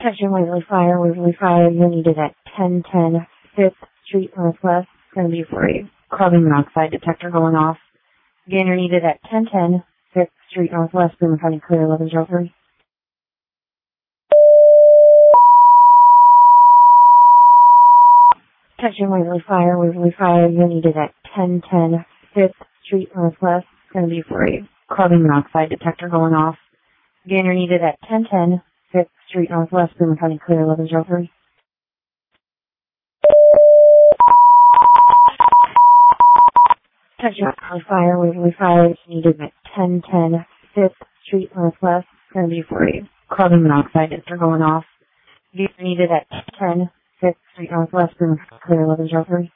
Attention Waverly Fire, you're needed at 1010 5th Street Northwest. It's going to be for a carbon monoxide detector going off. Again, you're needed at 1010 5th Street Northwest, Boone County Clear 1103. Attention Waverly Fire, you're needed at 1010 5th Street Northwest. It's going to be for a carbon monoxide detector going off. Again, you're needed at 1010 5th Street Northwest, Boone County Clear 1103. Attention Waverly Fire is needed at 1010 5th Street Northwest. It's going to be for a carbon monoxide detector going off. Again, you're needed at 1010 5th Street Northwest, Boone County Clear 1103.